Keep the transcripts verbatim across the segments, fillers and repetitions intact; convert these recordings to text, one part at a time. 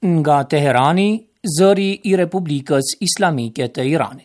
Nga Teherani, zëri I Republikës Islamike të Iranit.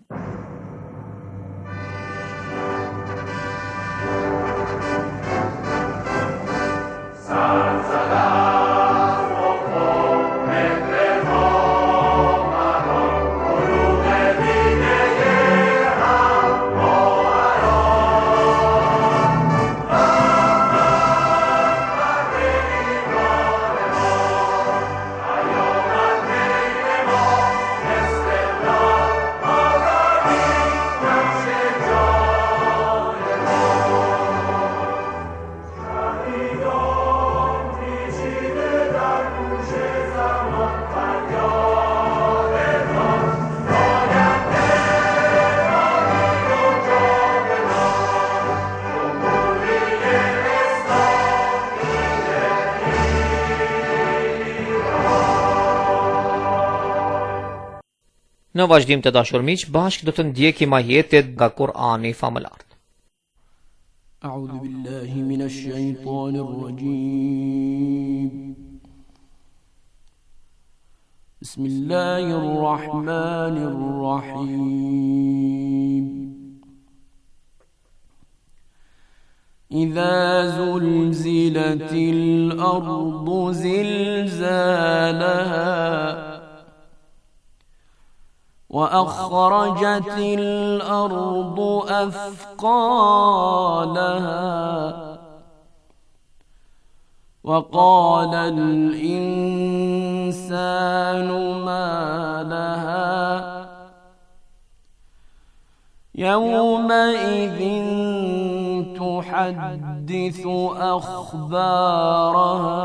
Në vazhdim të dashur miq, bashkë do të ndjekim ajetet nga Kur'ani famëlar. A'udhu billahi minash shaitanir rajim. Bismillahir rahmanir rahim. Idha zulzilatil ardu zilzalaha وأخرجت الأرض أثقالها وقال الإنسان ما لها يومئذ تحدث أخبارها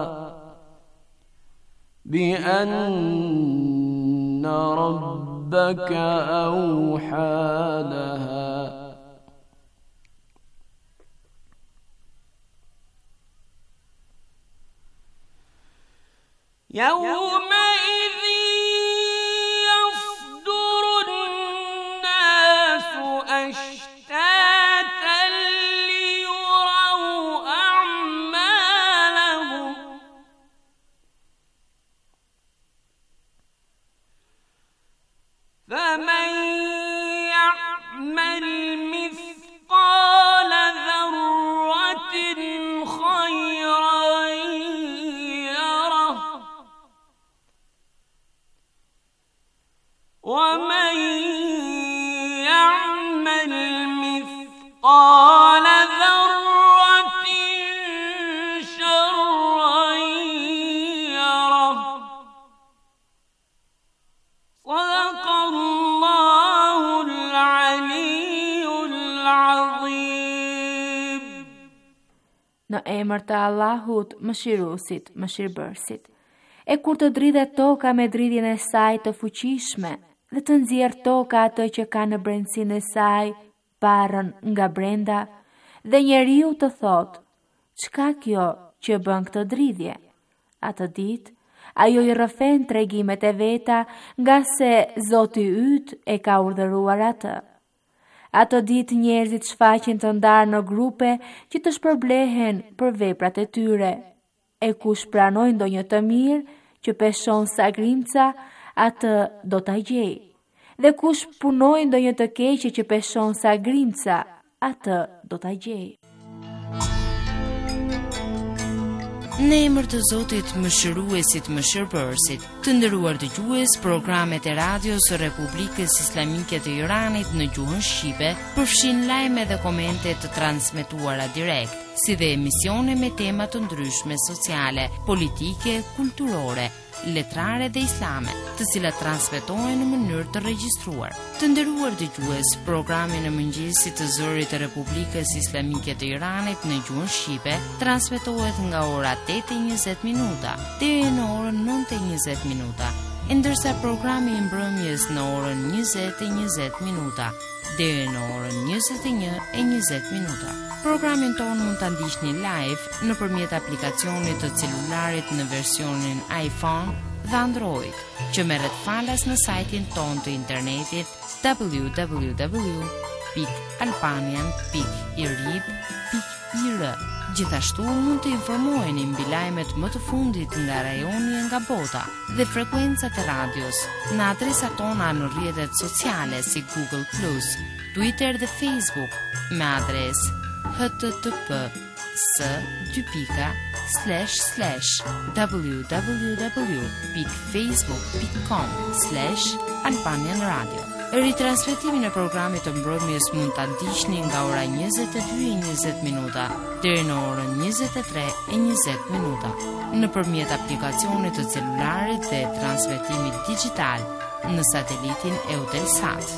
بأن ربك أوحى لها يومئذ يصدر الناس أشتاتا ليروا أعمالهم فمن يعمل مثقال ذرة خيرا يره ومن يعمل مثقال ذرة شرا يره صدق الله العلي العظيم. Në emër të Allahut, Mëshiruesit, Mëshirbërësit. E kur të dridhet toka me dridhjen e saj të fuqishme, dhe të nxjerr toka atë që ka në brendësinë e saj, parën nga brenda, dhe njeriu të thotë, çka kjo që bën këtë dridhje? Atë ditë, ajo I rrëfen tregimet e veta nga se Zoti yt e ka urdhëruar atë. Atë ditë njerëzit shfaqen të ndarë në grupe që të shpërblehen për veprat e tyre. E kush pranoj ndonjë të mirë që peshon sagrimca, atë do ta gjej. Dhe kush punoj ndonjë të keqe që peshon sagrimca, atë do ta gjej. Në emër të Zotit, Mëshiruesit, Mëshirbërësit, të nderuar dëgjues, programet e radios së Republikës Islamike të Iranit në gjuhën shqipe përfshin lajme dhe komente të transmetuara direkt, si dhe emisione me tema të ndryshme sociale, politike, kulturore, letrare dhe islame, të cilat transmetohen në mënyrë të regjistruar. Të nderuar dëgjues, programi në mëngjesit të zërit të Republikës Islamike të Iranit në gjuhën shqipe transmetohet nga ora tetë e njëzet minuta deri në orën nëntë e njëzet minuta, ndërsa programi I mbrëmjes në orën njëzet e njëzet minuta deri në orën njëzet e një e njëzet minuta. Programin tonë mund ta ndiqni live nëpërmjet aplikacionit të celularit në versionin iPhone dhe Android, që merret falas në sajtin tonë të internetit w w w pikë albanian pikë irib pikë ir. Gjithashtu mund të informoheni mbi lajmet më të fundit nga rajoni e nga bota dhe frekuencat e radios në adresat tona në rrjetet sociale si Google plus, Twitter dhe Facebook me adres h t t p s dy pika slash slash www dot facebook dot com slash Albanian Radio. Ritransmetimin e programit të mbrëmjes mund ta ndiqni nga ora njëzet e dy e njëzet minuta deri në orën njëzet e tre e njëzet minuta nëpërmjet aplikacionit të celularit dhe transmetimit digital në satelitin Eutelsat.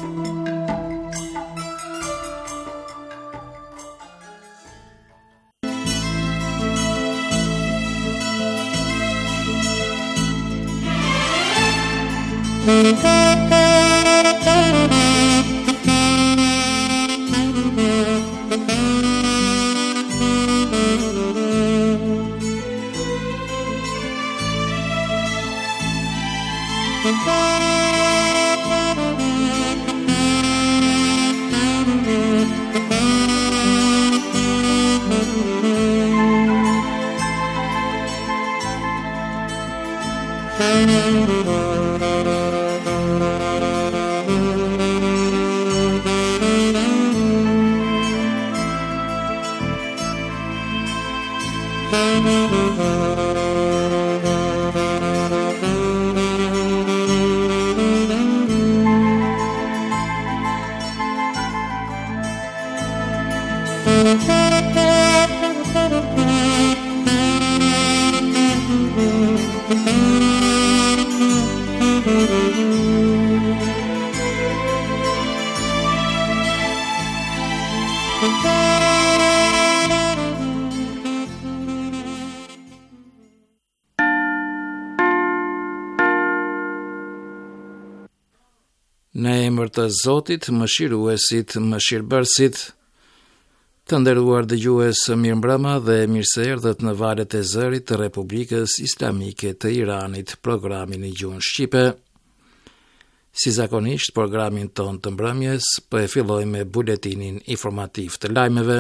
Në emër të Zotit, Mëshiruesit, Mëshirbërësit, të nderuar dëgjues, mirëmbrëma dhe mirëse erdhët në valët e zërit të Republikës Islamike të Iranit, programin i gjuhën shqipe. Si zakonisht, programin ton të mbrëmjes, po e fillojmë me buletinin informativ të lajmeve.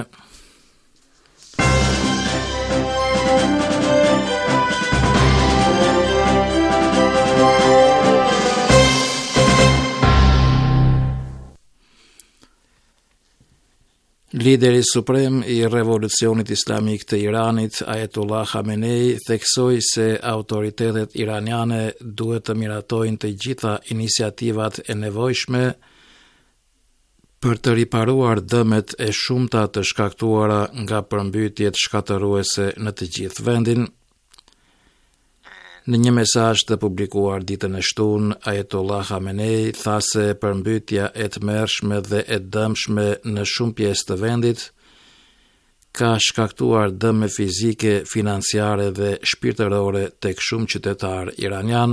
Lideri suprem i Revolucionit Islamik të Iranit, Ayatollah Khamenei, theksoi se autoritetet iraniane duhet të miratojnë të gjitha iniciativat e nevojshme për të riparuar dëmet e shumta të shkaktuara nga përmbytjet shkatëruese në të gjithë vendin. Në një mesazh të publikuar ditën e shtunë, Ayatollah Khamenei tha se përmbytja e tmerrshme dhe e dëmshme në shumë pjesë të vendit ka shkaktuar dëme fizike, financiare dhe shpirtërore tek shumë qytetarë iranian.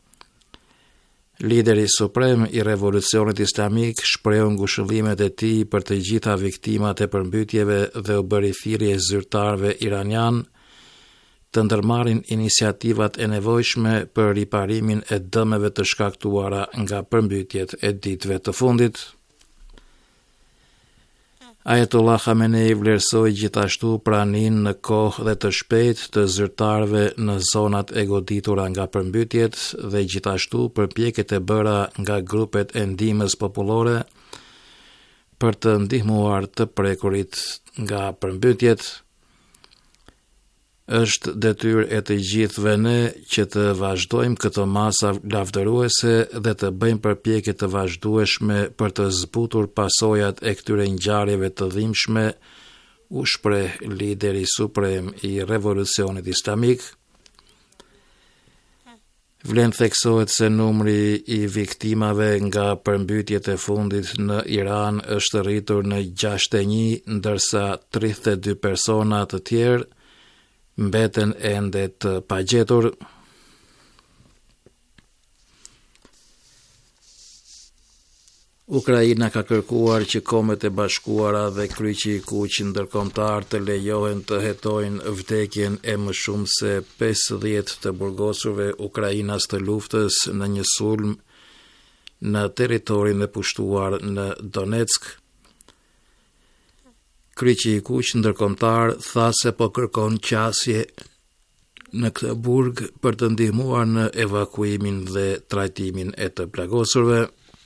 Lideri suprem i Revolucionit Islamik shprehu ngushëllimet e tij për të gjitha viktimat e përmbytjeve dhe u bëri thirrje zyrtarëve iranian të ndërmarrin iniciativat e nevojshme për riparimin e dëmeve të shkaktuara nga përmbytjet e ditëve të fundit. Ayatollah Khamenei vlerësoi gjithashtu praninë në kohë dhe të shpejtë të zyrtarëve në zonat e goditura nga përmbytjet dhe gjithashtu përpjekjet e bëra nga grupet e ndihmës popullore për të ndihmuar të prekurit nga përmbytjet. Është detyrë e të gjithëve ne që të vazhdojmë këto masa lavdëruese dhe të bëjmë përpjekje të vazhdueshme për të zbutur pasojat e këtyre ngjarjeve të dhimbshme, u shpreh lideri suprem i Revolucionit Islamik. Vlen theksohet se numri i viktimave nga përmbytjet e fundit në Iran është rritur në gjashtëdhjetë e një, ndërsa tridhjetë e dy persona të tjerë mbeten ende të pagjetur. Ukraina ka kërkuar që Kombet e Bashkuara dhe Kryqi i Kuq ndërkombëtar të lejohen të hetojnë vdekjen e më shumë se pesëdhjetë të burgosurve ukrainas të luftës në një sulm në territorin e pushtuar në Donetsk. Kryqi i kuq ndërkombëtar tha se po kërkon qasje në këtë burg për të ndihmuar në evakuimin dhe trajtimin e të plagosurve.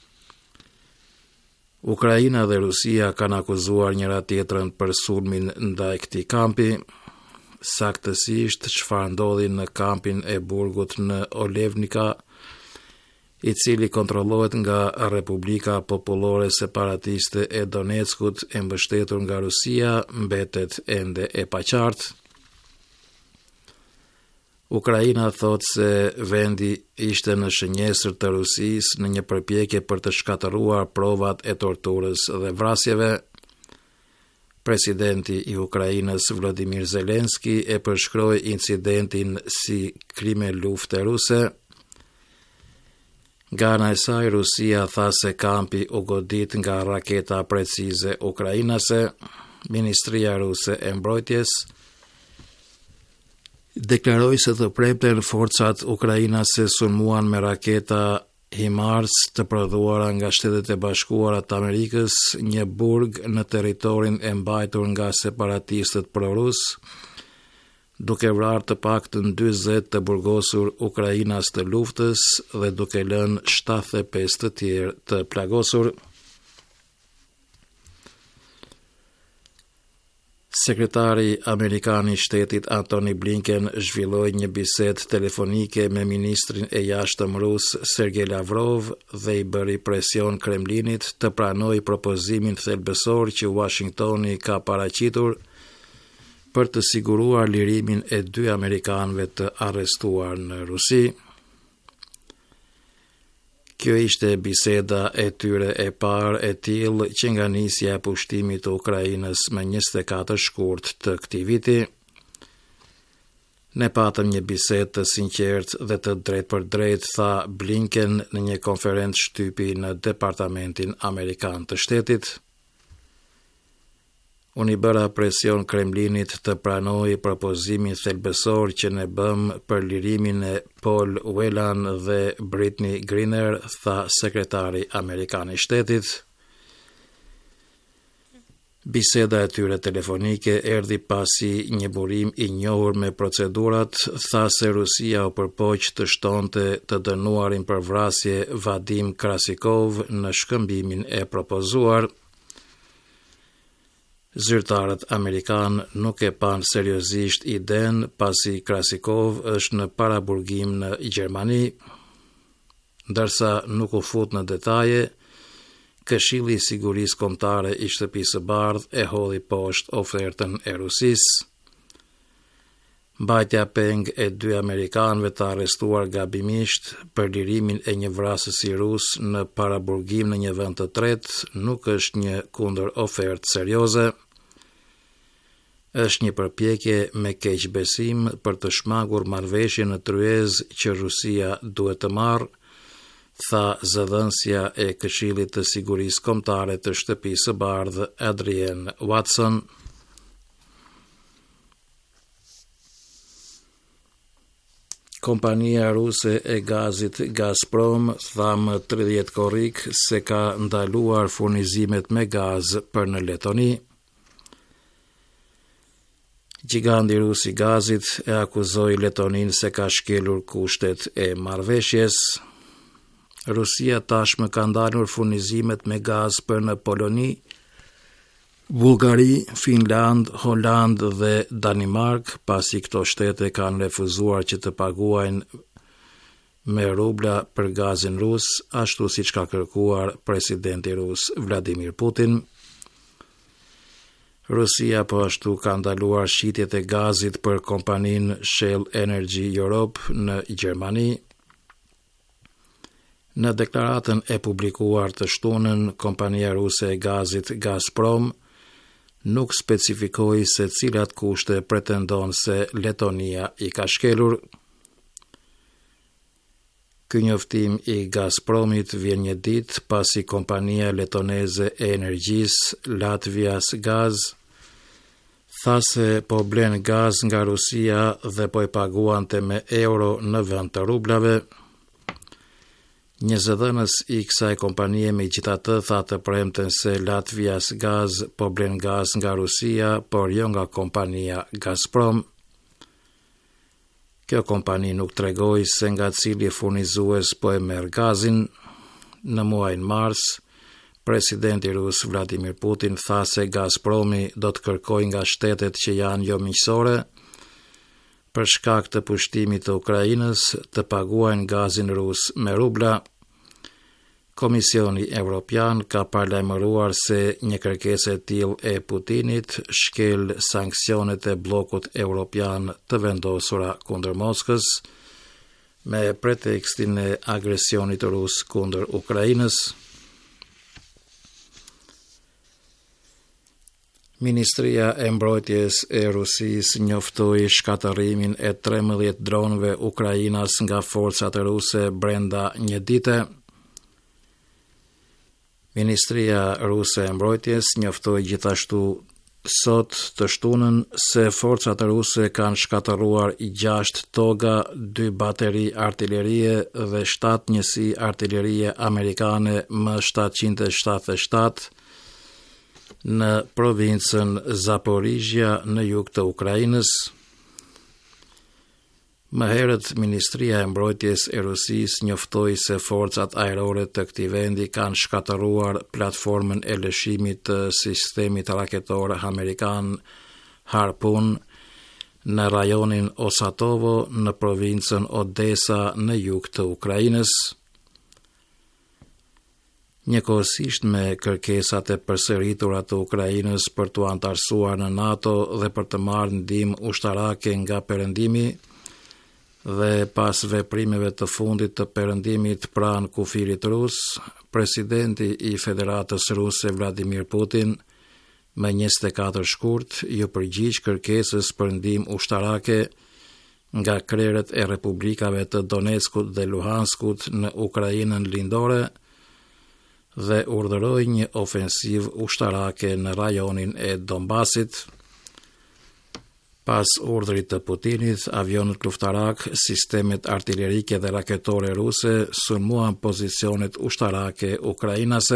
Ukraina dhe Rusia kanë akuzuar njëra tjetrën për sulmin ndaj këtij kampi. Saktësisht çfarë ndodhi në kampin e burgut në Olevnika, i cili kontrollohet nga Republika Popullore Separatiste e Donetskut e mbështetur nga Rusia, mbetet ende e paqartë. Ukraina thot se vendi ishte në shënjesër të Rusisë në një përpjekje për të shkatëruar provat e torturës dhe vrasjeve. Presidenti i Ukrainës Volodymyr Zelensky e përshkroi incidentin si krime lufte ruse. Nga ana e saj, Rusia tha se kampi u godit nga raketa precize ukrainase. Ministria ruse e mbrojtjes deklaroi se të premten forcat ukrainase sulmuan me raketa HIMARS të prodhuara nga Shtetet e Bashkuara të Amerikës një burg në territorin e mbajtur nga separatistët prorus, duke vrarë të paktën dyzet të burgosur ukrainas të luftës dhe duke lënë shtatëdhjetë e pesë të tjerë të plagosur. Sekretari Amerikan i Shtetit Antony Blinken zhvilloi një bisedë telefonike me ministrin e jashtëm rus Sergej Lavrov dhe i bëri presion Kremlinit të pranojë propozimin thelbësor që Washingtoni ka paraqitur për të siguruar lirimin e dy amerikanëve të arrestuar në Rusi. Kjo ishte biseda e tyre e parë e tillë që nga nisja e pushtimit të Ukrainës më njëzet e katër shkurt të këtij viti. Ne patëm një bisedë të sinqertë dhe të drejtë për drejtë, tha Blinken në një konferencë shtypi në Departamentin Amerikan të Shtetit. Unë i bëra presion Kremlinit të pranojë propozimin thelbësor që ne bëm për lirimin e Paul Whelan dhe Brittney Griner, tha sekretari Amerikan i Shtetit. Biseda e tyre telefonike erdhi pasi një burim i njohur me procedurat tha se Rusia u përpoq të shtonte të dënuarin për vrasje Vadim Krasikov në shkëmbimin e propozuar. Zyrtarët amerikan nuk e pan seriozisht iden pasi Krasikov është në paraburgim në Gjermani, ndërsa nuk u fut në detaje. Këshilli i Sigurisë Kombëtare i Shtëpisë së Bardhë e hodhi poshtë ofertën e Rusisë. Mbajtja peng e dy amerikanëve të arrestuar gabimisht për lirimin e një vrasësi rus në paraburgim në një vend të tretë nuk është një kundër ofertë serioze. Është një përpjekje me keq besim për të shmangur marrëveshje në tryezë që Rusia duhet të marrë, tha zëdhënësja e Këshillit të Sigurisë Kombëtare të Shtëpisë së Bardhë Adrienne Watson. Kompania ruse e gazit Gazprom tha më tridhjetë korrik se ka ndaluar furnizimet me gaz për në Letoni. Giganti rus i gazit e akuzoi Letonin se ka shkelur kushtet e marrëveshjes. Rusia tashmë ka ndalur furnizimet me gaz për në Poloni, Bullgari, Finland, Holand dhe Danimark, pasi këto shtete kanë refuzuar që të paguajnë me rubla për gazin rus, ashtu siç ka kërkuar presidenti rus Vladimir Putin. Rusia po ashtu ka ndaluar shitjet e gazit për kompaninë Shell Energy Europe në Gjermani. Në deklaratën e publikuar të shtunën, kompania ruse e gazit Gazprom nuk specifikoi se cilat kushte pretendon se Letonia i ka shkelur. Ky njoftim i Gazpromit vjen një ditë pasi kompania letoneze e energjisë Latvias Gaz tha se po blen gaz nga Rusia dhe po e paguante me euro në vend të rublave. Një zëdhënës i kësaj kompanie me gjitha të tha të premten se Latvias Gaz po blen gaz nga Rusia, por jo nga kompania Gazprom. Kjo kompani nuk tregoi se nga cili furnizues po e merr gazin. Në muajin mars, presidenti rus Vladimir Putin tha se Gazpromi do të kërkojë nga shtetet që janë jo miqësore për shkak të pushtimit të Ukrainës të paguajnë gazin rus me rubla. Komisioni Evropian ka paralajmëruar se një kërkesë e tillë e Putinit shkel sanksionet e bllokut evropian të vendosura kundër Moskës me pretekstin e agresionit rus kundër Ukrainës. Ministria e Mbrojtjes e Rusisë njoftoi shkatërimin e trembëdhjetë dronëve ukrainas nga forcat ruse brenda një dite. Ministria ruse e Mbrojtjes njoftoi gjithashtu sot të shtunën se forcat ruse kanë shkatëruar gjashtë toga, dy bateri artillerie dhe shtatë njësi artillerie amerikane M shtatëqind e shtatëdhjetë e shtatë në provincën Zaporizhia në jug të Ukrainës. Më herët, Ministria e Mbrojtjes e Rusisë njoftoi se forcat ajrore të këtij vendi kanë shkatëruar platformën e lëshimit të sistemit raketor amerikan Harpoon në rajonin Osatovo në provincën Odesa në jug të Ukrainës. Njëkohësisht me kërkesat e përsëritura të Ukrainës për të antarësuar në NATO dhe për të marrë ndihmë ushtarake nga Perëndimi, dhe pas veprimeve të fundit të Perëndimit pranë kufirit rus, presidenti i Federatës Ruse Vladimir Putin me njëzet e katër shkurt ju përgjigj kërkesës për ndihmë ushtarake nga krerët e republikave të Donetskut dhe Luhanskut në Ukrainën lindore dhe urdhëroi një ofensiv ushtarake në rajonin e Donbasit. Pas urdhrit të Putinit, avionët luftarak, sistemet artillerike dhe raketore ruse sulmuan pozicionet ushtarake ukrainase.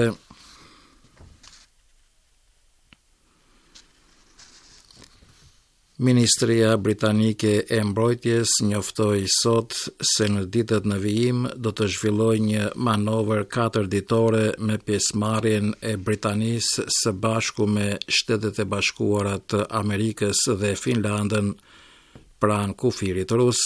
Ministria Britanike e Mbrojtjes njoftoi sot se në ditët në vijim do të zhvillojë një manovër katër ditore me pjesëmarrjen e Britanisë së bashku me Shtetet e Bashkuara të Amerikës dhe Finlandën pranë kufirit rus.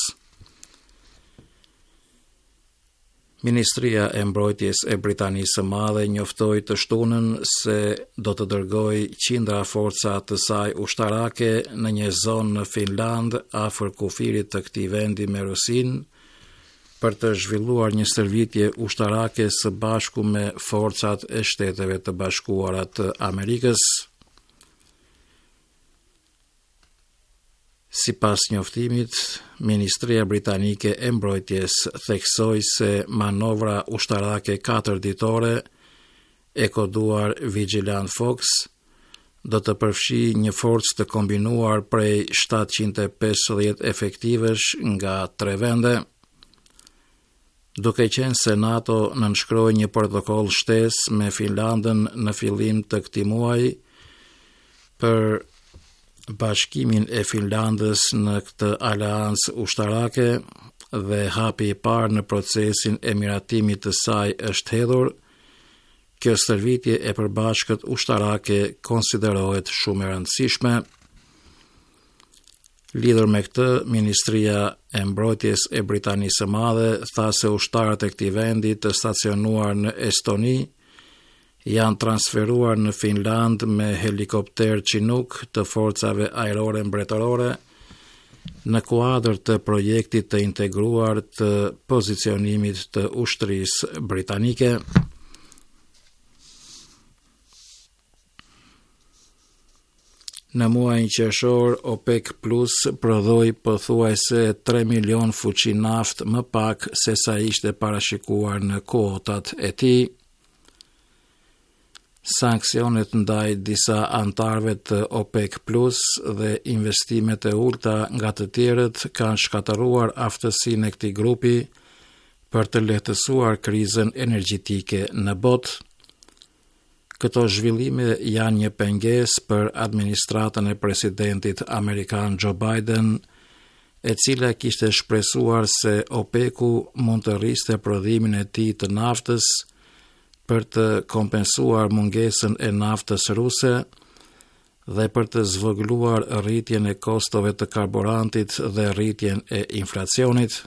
Ministria e Mbrojtjes e Britanisë së Madhe njoftoi të shtunën se do të dërgojë qindra forca të saj ushtarake në një zonë në Finland afër kufirit të këtij vendi me Rusinë për të zhvilluar një stërvitje ushtarake së bashku me forcat e Shteteve të Bashkuara të Amerikës. Si pas njoftimit, Ministria Britanike e Mbrojtjes theksoi se manovra ushtarake katër ditore, e koduar Vigilant Fox, do të përfshi një forcë të kombinuar prej shtatëqind e pesëdhjetë efektivesh nga tre vende. Duke qenë se NATO nënshkroi një protokoll shtesë me Finlandën në fillim të këtij muaji për bashkimin e Finlandës në këtë aleancë ushtarake dhe hapi i parë në procesin e miratimit të saj është hedhur, kjo stërvitje e përbashkët ushtarake konsiderohet shumë e rëndësishme. Lidhur me këtë, Ministria e Mbrojtjes e Britanisë së Madhe tha se ushtarët e këtij vendi të stacionuar në Estoni janë transferuar në Finland me helikopter Chinook të forcave ajrore mbretërore në kuadër të projektit të integruar të pozicionimit të ushtrisë britanike. Në muajin qershor, OPEC Plus prodhoi pothuajse tre milion fuqi naftë më pak se sa ishte parashikuar në kuotat e tij. Sanksionet ndaj disa antarëve të OPEC Plus dhe investimet e ulta nga të tjerët kanë shkatëruar aftësinë e këtij grupi për të lehtësuar krizën energjetike në botë. Këto zhvillime janë një pengesë për administratën e presidentit amerikan Joe Biden, e cila kishte shpresuar se OPEC-u mund të rriste prodhimin e tij të naftës për të kompensuar mungesën e naftës ruse dhe për të zvogëluar rritjen e kostove të karburantit dhe rritjen e inflacionit.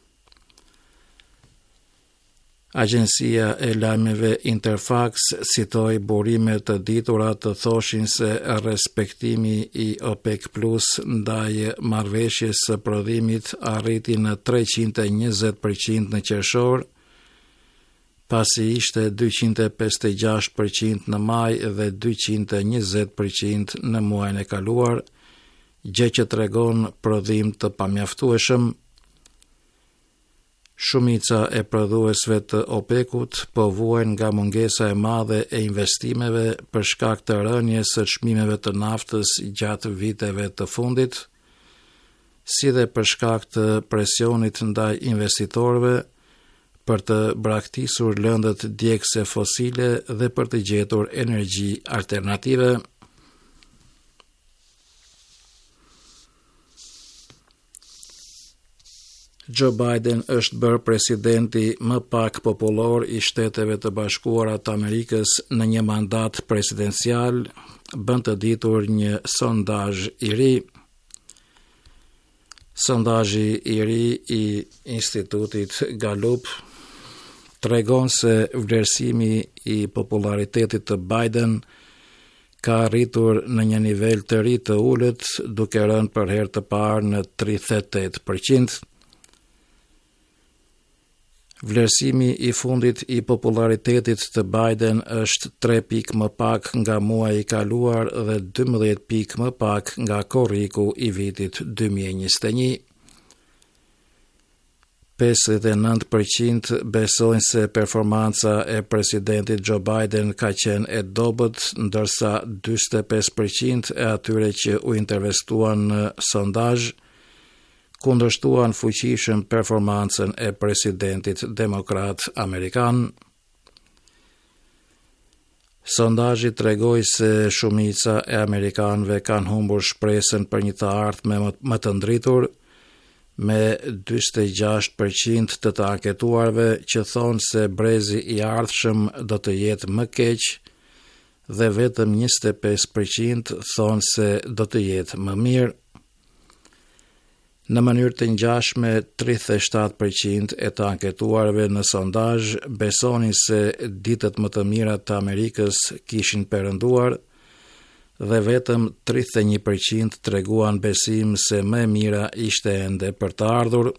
Agjencia e lajmeve Interfax citoi burime të ditura të thoshin se respektimi i OPEC Plus ndaj marrëveshjes së prodhimit arriti në treqind e njëzet përqind në qershor, pasi ishte dyqind e pesëdhjetë e gjashtë përqind në maj dhe dyqind e njëzet përqind në muajin e kaluar, gjë që tregon prodhim të pamjaftueshëm. Shumica e prodhuesve të OPEC-ut po vuajnë nga mungesa e madhe e investimeve për shkak të rënies së çmimeve të naftës gjatë viteve të fundit, si dhe për shkak të presionit ndaj investitorëve për të braktisur lëndët djegëse fosile dhe për të gjetur energji alternative. Joe Biden është bërë presidenti më pak popullor i Shteteve të Bashkuara të Amerikës në një mandat presidencial, bën të ditur një sondazh i ri. Sondazhi i ri i Institutit Gallup tregon se vlerësimi i popularitetit të Biden ka arritur në një nivel të ri të ulët, duke rënë për herë të parë në tridhjetë e tetë përqind. Vlerësimi i fundit i popularitetit të Biden është tre pikë më pak nga muaji i kaluar dhe dymbëdhjetë pikë më pak nga korriku i vitit dy mijë e njëzet e një. pesëdhjetë e nëntë përqind besojnë se performanca e presidentit Joe Biden ka qenë e dobët, ndërsa dyzet e pesë përqind e atyre që u intervistuan në sondazh kundërshtuan fuqishëm performancën e presidentit demokrat amerikan. Sondazhi tregoi se shumica e amerikanëve kanë humbur shpresën për një të ardhme më të ndritur, me dyzet e gjashtë përqind të të anketuarve që thonë se brezi i ardhshëm do të jetë më keq dhe vetëm njëzet e pesë përqind thonë se do të jetë më mirë. Në mënyrë të ngjashme, tridhjetë e shtatë përqind e të anketuarve në sondazh besonin se ditët më të mira të Amerikës kishin perënduar dhe vetëm tridhjetë e një përqind treguan besim se më e mira ishte ende për të ardhur.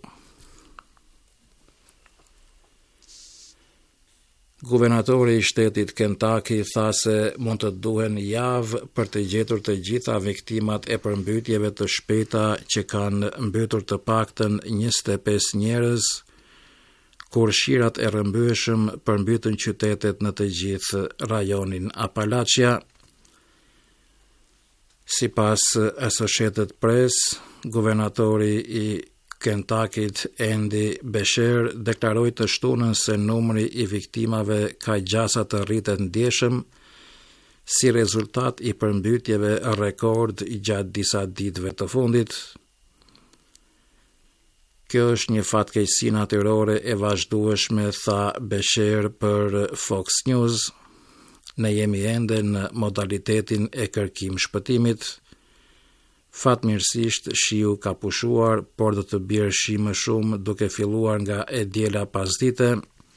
Guvernatori i shtetit Kentucky tha se mund të duhen javë për të gjetur të gjitha viktimat e përmbytjeve të shpejta që kanë mbytur të paktën njëzet e pesë njerëz, kur shirat e rrëmbyeshëm përmbytën qytetet në të gjithë rajonin Appalachia. Sipas Associated Press, guvernatori i Kentuckit Andy Beshear deklaroi të shtunën se numri i viktimave ka gjasa të rritet ndjeshëm si rezultat i përmbytjeve rekord gjatë disa ditëve të fundit. Kjo është një fatkeqësi natyrore e vazhdueshme, tha Beshear për Fox News. Ne jemi ende në modalitetin e kërkim shpëtimit. Fatmirësisht shiu ka pushuar, por do të bjerë shi më shumë duke filluar nga e diela pasdite.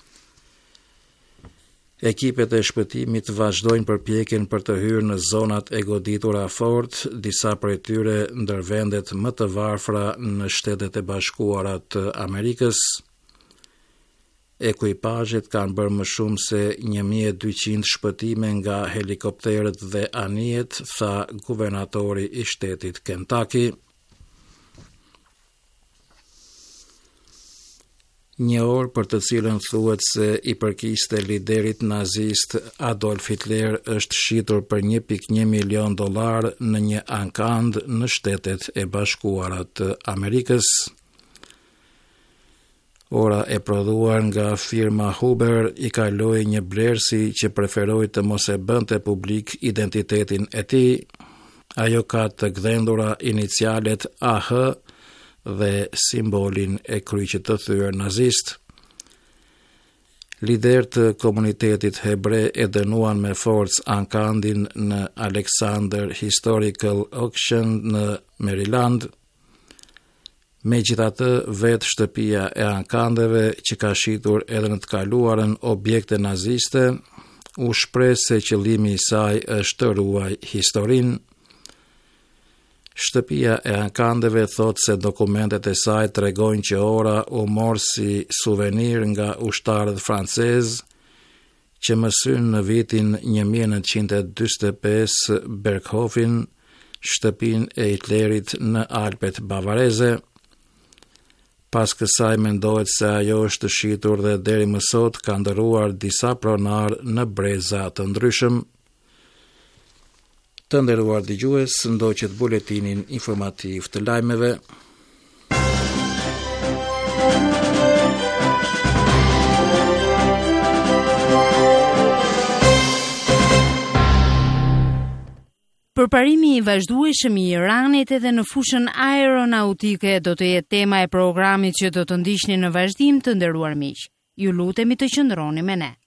Ekipet e shpëtimit vazhdojnë përpjekjen për të hyrë në zonat e goditura fort, disa prej tyre ndër vendet më të varfra në Shtetet e Bashkuara të Amerikës. Ekuipazhet kanë bërë më shumë se një mijë e dyqind shpëtime nga helikopterët dhe anijet, tha guvernatori i shtetit Kentucky. Një orë për të cilën thuhet se i përkiste liderit nazist Adolf Hitler është shitur për një pikë një milion dollar në një ankand në Shtetet e Bashkuara të Amerikës. ora e prodhuar nga firma Huber i kaloi një blerësi që preferoi të mos e bënte publik identitetin e tij. Ajo ka të gdhendura inicialet A H dhe simbolin e kryqit të thyer nazist. Lider të komunitetit hebre e dënuan me forcë Ankandin në Alexander Historical Auction në Maryland. Megjithatë, vetë shtëpia e Ankandeve, që ka shitur edhe në të kaluarën objekte naziste, u shpreh se qëllimi i saj është të ruaj historinë. Shtëpia e Ankandeve thot se dokumentet e saj tregojnë që ora u mor si suvenir nga ushtarët francezë që mësyn në vitin një mijë nëntëqind e dyzet e pesë Berghofen, shtëpinë e Hitlerit në Alpet Bavareze. Pas kësaj mendohet se ajo është shitur dhe deri më sot ka ndëruar disa pronar në breza të ndryshëm. Të nderuar dëgjues, ndoqët buletinin informativ të lajmeve. Përparimi i vazhdueshëm i Iranit edhe në fushën aeronautike do të jetë tema e programit që do të ndiqni në vazhdim, të nderuar miq. Ju lutemi të qëndroni me ne.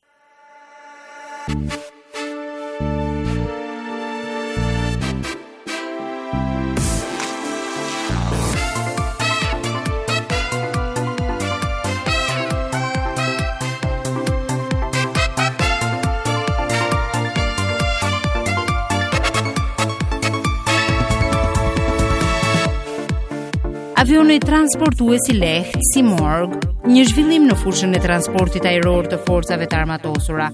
Avioni transportues i lehtë Simorgh, një zhvillim në fushën e transportit ajror të forcave të armatosura.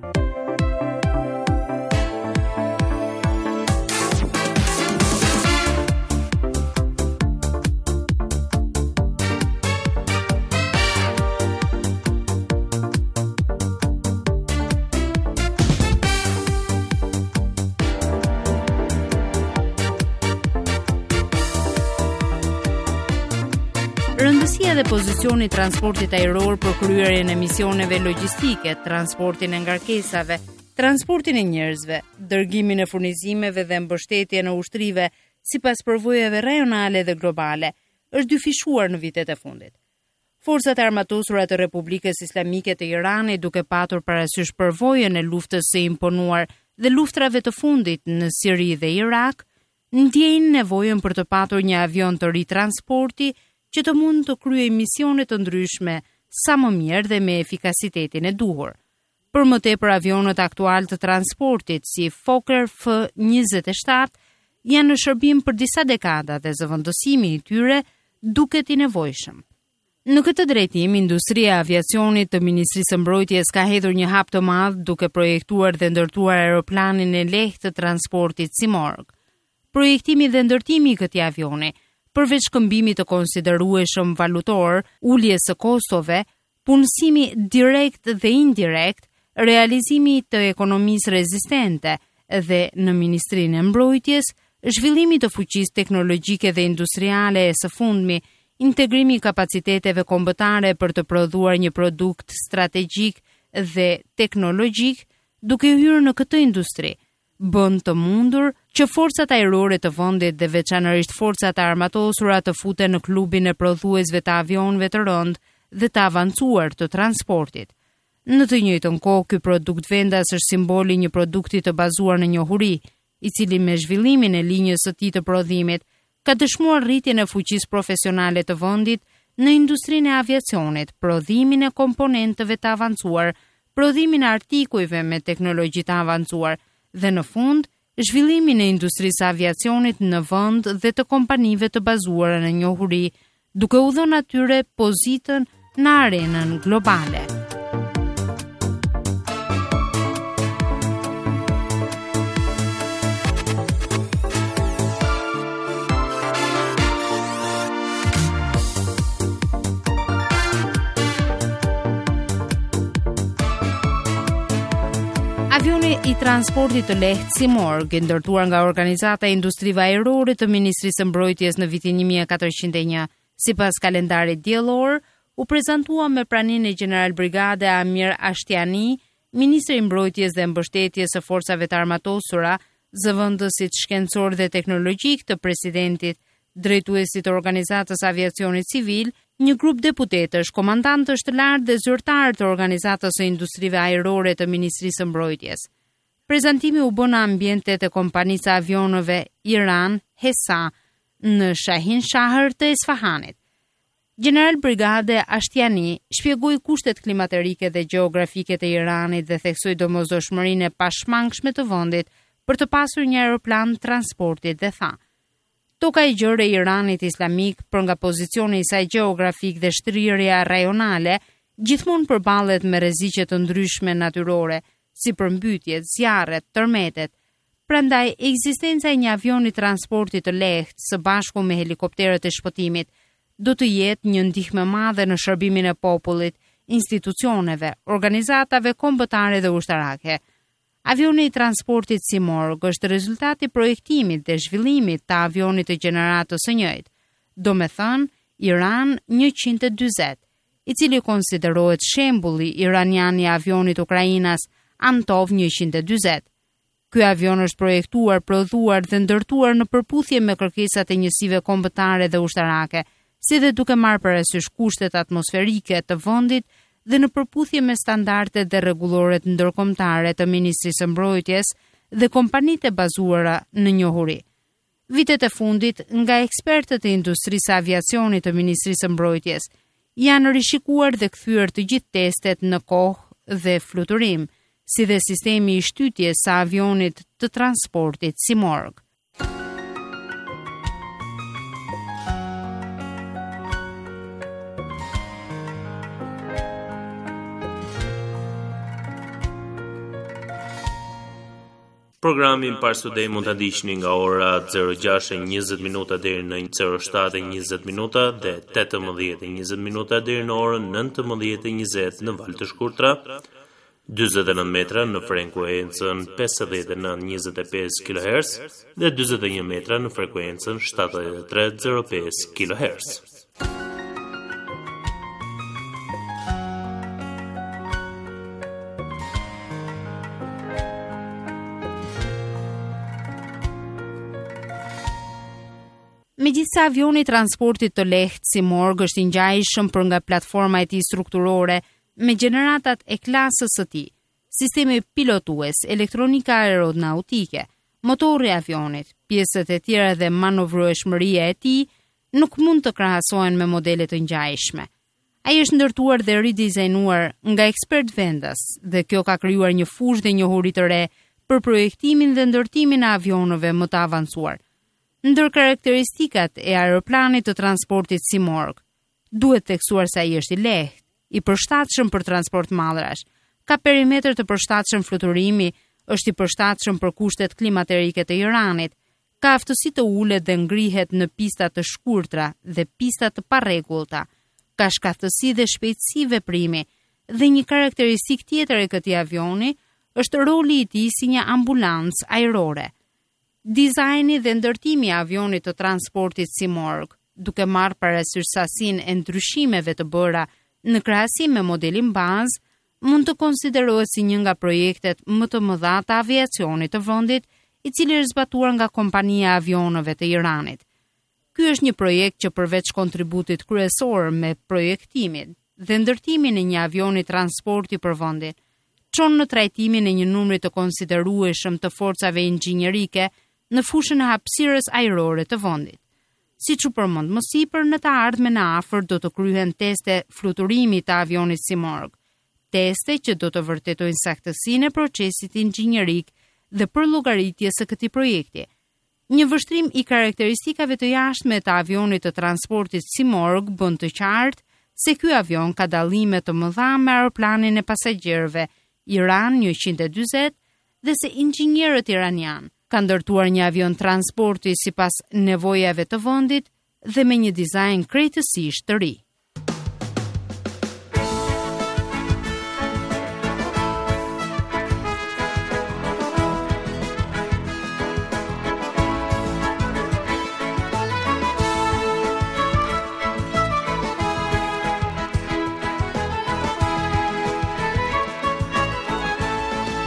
Rëndësia dhe pozicioni i transportit ajror për kryerjen e misioneve logjistike, transportin e ngarkesave, transportin e njerëzve, dërgimin e furnizimeve dhe mbështetjen e ushtrive sipas përvojave rajonale dhe globale, është dyfishuar në vitet e fundit. Forcat armatosura të Republikës Islamike të Iranit, duke patur parasysh përvojën e luftës së imponuar dhe luftrave të fundit në Siri dhe Irak, ndjejnë nevojën për të patur një avion të ri transporti që të mund të kryej misione të ndryshme sa më mirë dhe me efikasitetin e duhur. Për më tepër, avionët aktual të transportit si Fokker F njëzet e shtatë janë në shërbim për disa dekada dhe zëvendësimi i tyre duket i nevojshëm. Në këtë drejtim, industria e aviacionit të Ministrisë së Mbrojtjes ka hedhur një hap të madh duke projektuar dhe ndërtuar aeroplanin e lehtë të transportit Simorgh. Projektimi dhe ndërtimi i këtij avioni, përveç shkëmbimit të konsiderueshëm valutor, uljes së kostove, punësimi direkt dhe indirekt, realizimi të ekonomisë rezistente dhe në Ministrinë e Mbrojtjes, zhvillimi të fuqisë teknologjike dhe industriale e së fundmi, integrimi i kapaciteteve kombëtare për të prodhuar një produkt strategjik dhe teknologjik, duke hyrë në këtë industri, bën të mundur që forcat ajrore të vendit dhe veçanërisht forcat armatosura të futen në klubin e prodhuesve të avionëve të rënd dhe të avancuar të transportit. Në të njëjtën kohë, ky produkt vendas është simboli një produkti të bazuar në njohuri, i cili me zhvillimin e linjës së tij të prodhimit ka dëshmuar rritjen e fuqisë profesionale të vendit në industrinë e aviacionit, prodhimin e komponentëve të avancuar, prodhimin e artikujve me teknologji të avancuar dhe në fund, zhvillimin e industrisë aviacionit në vend dhe të kompanive të bazuara në njohuri, duke u dhënë atyre pozitën në arenën globale. Avioni i transportit të lehtë Simorgh, ndërtuar nga Organizata e Industrive Ajrore të Ministrisë së Mbrojtjes në vitin një mijë e katërqind e një, sipas kalendarit diellor, u prezantua me praninë e General Brigade Amir Ashtiani, Ministri i Mbrojtjes dhe Mbështetjes së Forcave të Armatosura, zëvendësit shkencor dhe teknologjik të presidentit, drejtuesit të Organizatës Aviacionit Civil, një grup deputetësh, komandantësh të lartë dhe zyrtarë të Organizatës së Industrive Ajrore të Ministrisë së Mbrojtjes. Prezantimi u bë në ambientet e kompanisë së avionëve Iran Hesa në Shahin Shahr të Isfahanit. General Brigade Ashtiani shpjegoi kushtet klimaterike dhe gjeografike të Iranit dhe theksoi domosdoshmërinë e pashmangshme të vendit për të pasur një aeroplan transportit dhe tha: Toka e gjerë e Iranit Islamik, për nga pozicioni i saj gjeografik dhe shtrirja rajonale, gjithmonë përballet me rreziqe të ndryshme natyrore, si përmbytjet, zjarret, tërmetet. Prandaj, ekzistenca e një avioni transporti të lehtë së bashku me helikopterët e shpëtimit do të jetë një ndihmë e madhe në shërbimin e popullit, institucioneve, organizatave kombëtare dhe ushtarake. Avioni i transportit Simorgh është rezultati projektimit dhe zhvillimit të avionit të gjeneratës së njëjtë, do me thënë Iran njëqind e dyzet, i cili konsiderohet shembulli iranian i avionit Ukrainas Antov njëqind e dyzet. Ky avion është projektuar, prodhuar dhe ndërtuar në përputhje me kërkesat e njësive kombëtare dhe ushtarake, si dhe duke marrë parasysh kushtet atmosferike të vendit dhe në përputhje me standardet dhe rregulloret ndërkombëtare të Ministrisë së Mbrojtjes dhe kompanitë e bazuara në njohuri. Vitet e fundit, nga ekspertët e industrisë së aviacionit të Ministrisë së Mbrojtjes, janë rishikuar dhe kthyer të gjithë testet në kohë dhe fluturim, si dhe sistemi i shtytjes së avionit të transportit Simorgh. Programin Parë Studej mund ta ndiqni nga ora zero gjashtë e njëzet minuta deri në zero shtatë e njëzet minuta dhe tetëmbëdhjetë e njëzet minuta deri në orën nëntëmbëdhjetë e njëzet në valë të shkurtra, dyzet e nëntë metra në frekuencën pesëdhjetë e nëntë njëzet e pesë kilohertz dhe dyzet e një metra në frekuencën shtatëdhjetë e tre zero pesë kilohertz. Megjithëse avioni i transportit të lehtë Simorgh është i ngjajshëm për nga platforma e tij strukturore me gjeneratat e klasës së tij, sistemi pilotues, elektronika aeronautike, motori i avionit, pjesët e tjera dhe manovrueshmëria e tij nuk mund të krahasohen me modele të ngjajshme. Ai është ndërtuar dhe ridizajnuar nga ekspert vendas dhe kjo ka krijuar një fushë dhe njohuri të re për projektimin dhe ndërtimin e avionëve më të avancuar. Ndër karakteristikat e aeroplanit të transportit Simorgh, duhet theksuar se ai është i lehtë, i përshtatshëm për transport mallrash, ka perimetër të përshtatshëm fluturimi, është i përshtatshëm për kushtet klimaterike të Iranit, ka aftësi të ulët dhe ngrihet në pista të shkurtra dhe pista të parregullta, ka shkaftësi dhe shpejtësi veprimi, dhe një karakteristik tjetër e këtij avioni është roli i tij si një ambulancë ajrore. Dizajni dhe ndërtimi i avionit të transportit Simorgh, duke marrë parasysh sasinë e ndryshimeve të bëra në krahasim me modelin bazë, mund të konsiderohet si një nga projektet më të mëdha të aviacionit të vendit, i cili është zbatuar nga kompania e avionëve të Iranit. Ky është një projekt që përveç kontributit kryesor me projektimin dhe ndërtimin e një avioni transporti për vendin, çon në trajtimin e një numri të konsiderueshëm të forcave inxhinierike në fushën e hapësirës ajrore të vendit. Siç u përmend më sipër, në të ardhmen e afërt do të kryhen teste fluturimi të avionit Simorgh, teste që do të vërtetojnë saktësinë e procesit inxhinierik dhe përllogaritjes së këtij projekti. Një vështrim i karakteristikave të jashtme të avionit të transportit Simorgh bën të qartë se ky avion ka dallime të mëdha me aeroplanin e pasagjerëve Iran njëqind e dyzet dhe se inxhinierët iranian kanë ndërtuar një avion transporti sipas nevojave të vendit dhe me një dizajn krejtësisht të ri.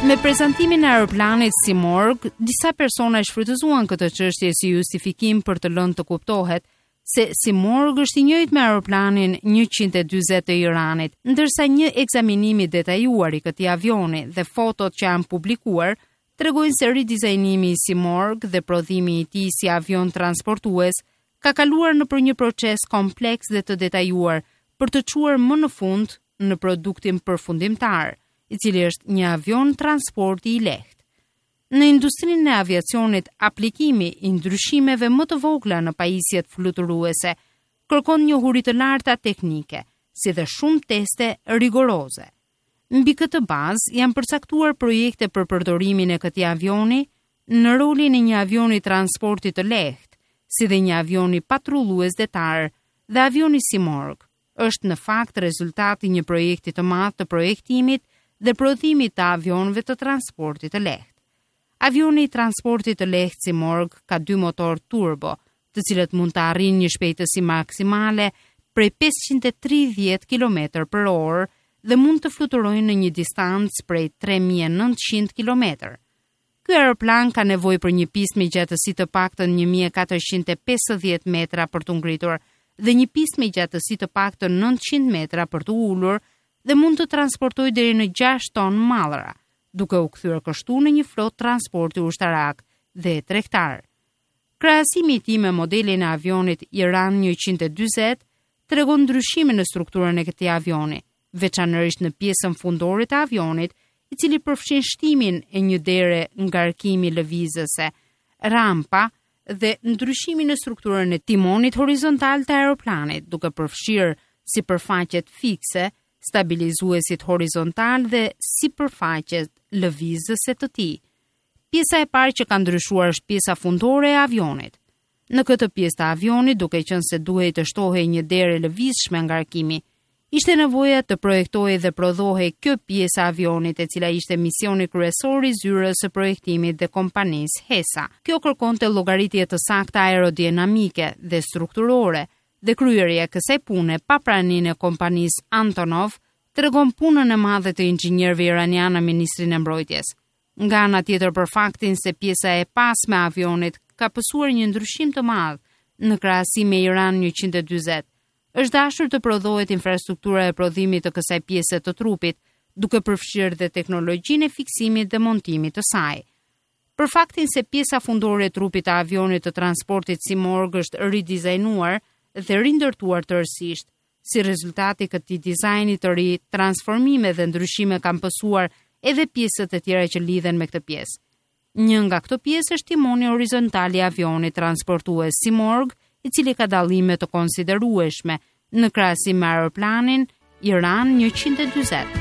Me prezantimin e aeroplanit Simorgh, disa persona shfrytëzuan këtë çështje si justifikim për të lënë të kuptohet se Simorgh është i njëjtë me aeroplanin njëqind e dyzet të Iranit, ndërsa një ekzaminim i detajuar i këtij avioni dhe fotot që janë publikuar tregojnë se ridizajnimi i Simorgh dhe prodhimi i tij si avion transportues ka kaluar nëpër një proces kompleks dhe të detajuar për të çuar më në fund në produktin përfundimtar, i cili është një avion transporti i lehtë. Në industrinë e aviacionit, aplikimi i ndryshimeve më të vogla në pajisjet fluturuese kërkon njohuri të larta teknike, si dhe shumë teste rigoroze. Mbi këtë bazë janë përcaktuar projekte për përdorimin e këtij avioni në rolin e një avioni transporti të lehtë, si dhe një avioni patrullues detar, dhe avioni Simorgh është në fakt rezultati një projekti të madh të projektimit dhe prodhimit të avionëve të transportit të lehtë. Avioni i transportit të lehtë Simorgh ka dy motor turbo, të cilët mund të arrijnë një shpejtësi maksimale prej pesëqind e tridhjetë kilometër për orë dhe mund të fluturojnë në një distancë prej tre mijë e nëntëqind kilometër. Ky aeroplan ka nevojë për një pistë me gjatësi të paktën një mijë e katërqind e pesëdhjetë metra për të ngritur dhe një pistë me gjatësi të paktën nëntëqind metra për të ulur dhe mund të transportojë deri në gjashtë tonë mallra, duke u kthyer kështu në një flotë transporti ushtarak dhe tregtar. Krahasimi i tij me modelin e avionit Iran njëqind e dyzet tregon ndryshime në strukturën e këtij avioni, veçanërisht në pjesën fundore të avionit, i cili përfshin shtimin e një dere ngarkimi lëvizëse, rampa dhe ndryshimin në strukturën e timonit horizontal të aeroplanit, duke përfshirë sipërfaqet fikse, stabilizuesit horizontal dhe sipërfaqet lëvizëse të tij. Pjesa e parë që ka ndryshuar është pjesa fundore e avionit. Në këtë pjesë të avionit, duke qenë se duhej të shtohej një derë lëvizshme ngarkimi, ishte nevoja të projektohej dhe prodhohej kjo pjesë e avionit, e cila ishte misioni kryesor i zyrës së projektimit dhe kompanisë HESA. Kjo kërkonte llogaritje të sakta aerodinamike dhe strukturore, dhe kryerja e kësaj pune pa praninë e kompanisë Antonov tregon punën e madhe të inxhinierëve iranianë në Ministrinë e Mbrojtjes. Nga ana tjetër, për faktin se pjesa e pasme e avionit ka pësuar një ndryshim të madh në krahasim me Iran njëqind e dyzet, është dashur të prodhohet infrastruktura e prodhimit të kësaj pjese të trupit, duke përfshirë dhe teknologjinë e fiksimit dhe montimit të saj. Për faktin se pjesa fundore e trupit të avionit të transportit Simorgh është ridizajnuar dhe rindërtuar tërësisht, si rezultati këtij dizajni të ri, transformime dhe ndryshime kanë pësuar edhe pjesët e tjera që lidhen me këtë pjesë. Një nga këto pjesë është timoni horizontal i avionit transportues Simorgh, i cili ka dallime të konsiderueshme në krahasim me aeroplanin Iran njëqind e dyzet.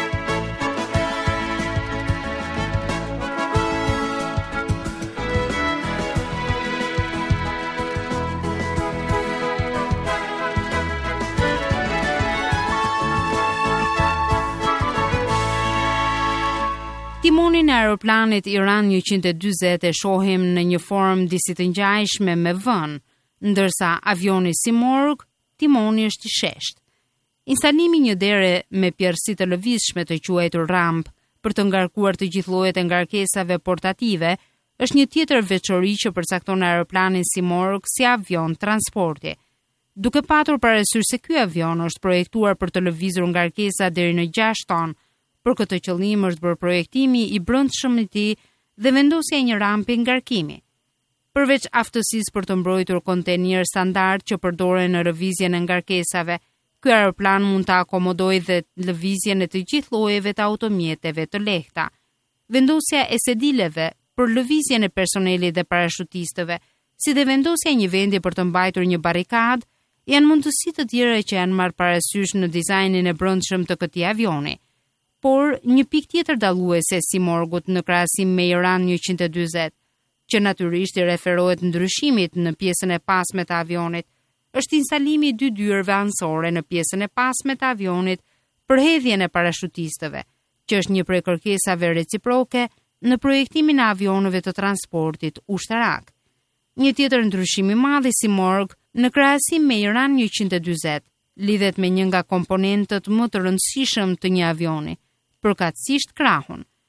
Timonin e aeroplanit Iran njëqind e dyzet e shohim në një formë disi të ngjajshme me vën, ndërsa avioni Simorgh, timoni është i sheshtë. Instalimi një dere me pjerësi të lëvizshme të quajtur ramp për të ngarkuar të gjithë llojet e ngarkesave portative është një tjetër veçori që përcakton aeroplanin Simorgh si avion transporti. Duke patur parasysh se ky avion është projektuar për të lëvizur ngarkesa deri në gjashtë tonë, për këtë qëllim është bërë projektimi i brendshëm i tij dhe vendosja e një rampe ngarkimi. Përveç aftësisë për të mbrojtur kontenier standard që përdoren në lëvizjen e ngarkesave, ky aeroplan mund të akomodojë dhe lëvizjen e të gjithë llojeve të automjeteve të lehta. Vendosja e sedileve për lëvizjen e personelit dhe parashutistëve, si dhe vendosja e një vendi për të mbajtur një barrikadë, janë mundësi të tjera që janë marrë parasysh në dizajnin e brendshëm të këtij avioni. Por një pikë tjetër dalluese si Simorghut në krahasim me Iran njëqind e dyzet, që natyrisht i referohet ndryshimit në pjesën e pasme të avionit, është instalimi i dy dyrëve anësore në pjesën e pasme të avionit për hedhjen e parashutistëve, që është një prej kërkesave reciproke në projektimin e avionëve të transportit ushtarak. Një tjetër ndryshim i madh i Simorgh në krahasim me Iran njëqind e dyzet lidhet me një nga komponentët më të rëndësishëm të një avioni, përkatësisht krahun.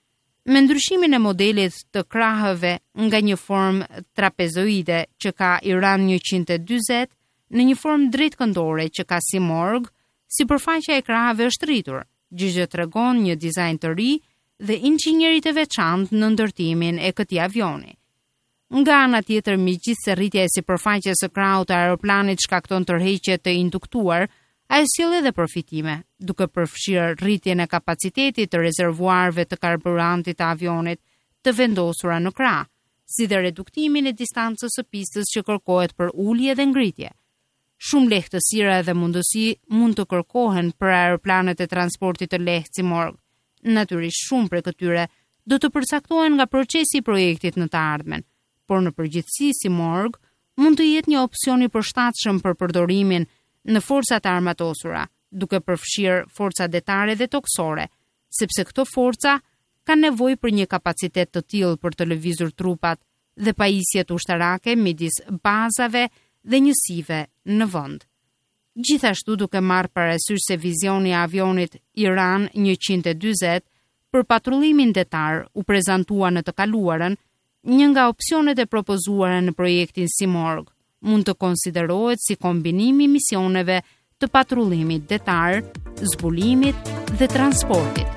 Me ndryshimin e modelit të krahëve nga një formë trapezoide që ka Iran njëqind e dyzet në një formë drejtkëndore që ka simorg, sipërfaqja e krahëve është rritur, gjë që tregon një dizajn të ri dhe inxhinierit e veçantë në ndërtimin e këtij avioni. Nga ana tjetër, megjithëse rritja e sipërfaqes së krahut të aeroplanit shkakton tërheqje të induktuar, ai sjell edhe përfitime, duke përfshirë rritjen e kapacitetit të rezervuarëve të karburantit të avionit të vendosura në krah, si dhe reduktimin e distancës së pistës që kërkohet për ulje dhe ngritje. Shumë lehtësira dhe mundësi mund të kërkohen për aeroplanet e transportit të lehtë si morg. Natyrisht shumë prej këtyre do të përcaktohen nga procesi i projektit në të ardhmen, por në përgjithësi si morg mund të jetë një opsion i përshtatshëm për përdorimin në forcat armatosura, duke përfshirë forca detare dhe toksore, sepse këto forca kanë nevojë për një kapacitet të tillë për të lëvizur trupat dhe pajisjet ushtarake midis bazave dhe njësive në vend. Gjithashtu duke marrë parasysh se vizioni i avionit Iran njëqind e dyzet për patrullimin detar u prezantua në të kaluarën, një nga opsionet e propozuara në projektin Simorg mund të konsiderohet si kombinimi i misioneve të patrullimit detar, zbulimit dhe transportit.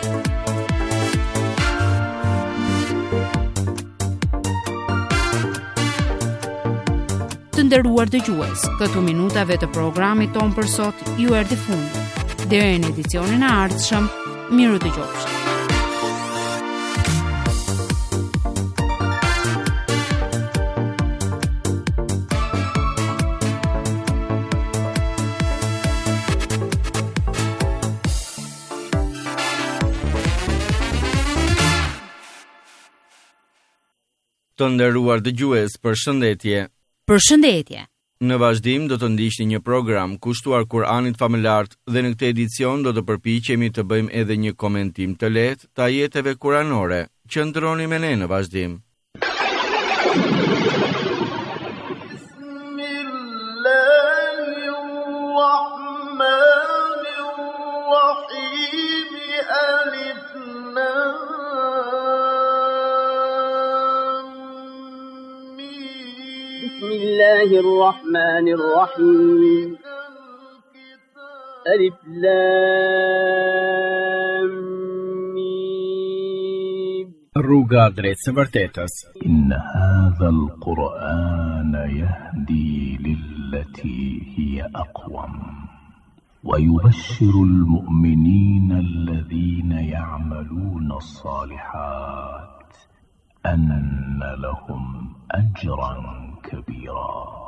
Të nderuar dëgjues, këtu minutave të programit ton për sot ju erdhi fundi. Deri në edicionin e ardhshëm, miru dëgjofshi. Të nderuar dëgjues, përshëndetje. Përshëndetje. Në vazhdim do të ndiqni një program kushtuar Kur'anit famëlar dhe në këtë edicion do të përpiqemi të bëjmë edhe një komentim të lehtë të ajeteve kuranore. Qëndroni me ne në vazhdim. بسم الله الرحمن الرحيم ألف لام ميم Rruga drejt së vërtetës. إن هذا القرآن يهدي للتي هي أقوم ويبشر المؤمنين الذين يعملون الصالحات أن لهم أجرا كبيرا.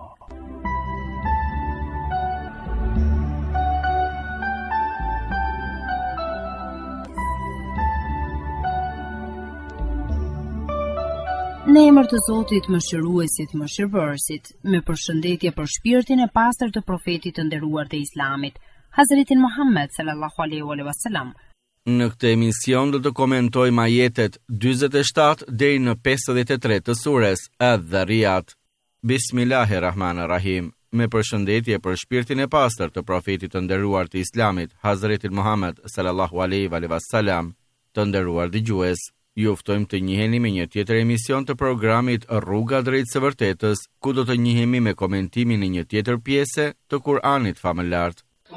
Në emër të Zotit mëshiruesit mëshirbërësit, me përshëndetje për shpirtin e pastër të profetit të nderuar të Islamit, Hazretin Muhammed sallallahu alaihi wasallam. Në këtë emision do të komentojmë ajetet dyzet e shtatë deri në pesëdhjetë e tre të sures Adh-Dhariyat. Bismillahirrahmanirrahim. Me përshëndetje për shpirtin e pastër të profetit të nderuar të Islamit, Hazretin Muhammed sallallahu alaihi wasallam. Të nderuar dëgjues, ju ftojmë të njiheni me një tjetër emision të programit Rruga drejt së vërtetës, ku do të njihemi me komentimin e një tjetër pjese të Kur'anit famëlar.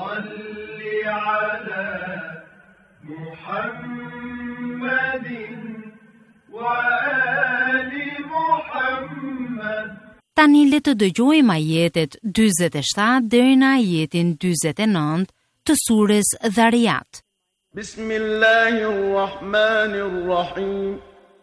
Tani le të dëgjojmë ajetet dyzet e shtatë deri në ajetin dyzet e nëntë të surës Dhariyat. Bismillahirrahmanirrahim.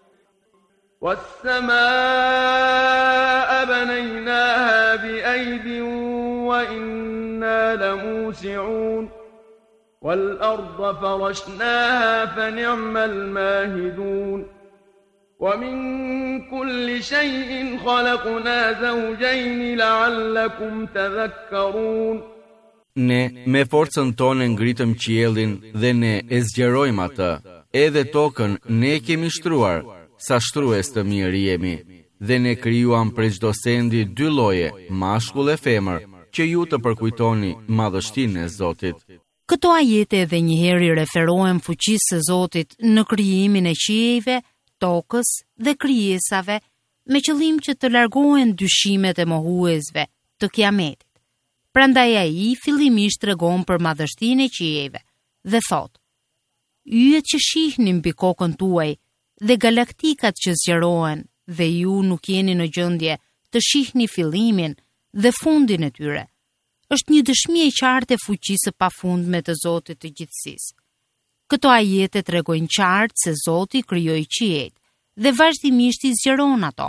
Was-samaa'a banaynaha bi'aydin wa inna lamusi'un. Wal-ardha farashnaha fa ni'mal mahidun. ومن كل شيء خلقنا زوجين لعلكم تذكرون. Ne me forcën tonë ngritëm qiellin dhe ne e zgjerojmë atë. Edhe tokën ne kemi shtruar, sa shtrues të mirë jemi. Dhe ne krijuam prej çdo sendi dy lloje, mashkull e femër, që ju të përkujtoni madhështinë e Zotit. Këto ajete edhe njëherë referohen fuqisë së Zotit në krijimin e qiejve, tokës dhe krijesave me qëllim që të largohen dyshimet e mohuesve të kiametit. Prandaj ai fillimisht tregon për madhështinë e qiejve dhe thotë: Yjet që shihni mbi kokën tuaj dhe galaktikat që zgjerohen dhe ju nuk jeni në gjendje të shihni fillimin dhe fundin e tyre, është një dëshmi e qartë e fuqisë së pafundme të Zotit të gjithësisë. Këto ajete tregojnë qartë se Zoti krijoi qiejt dhe vazhdimisht i zgjeron ato.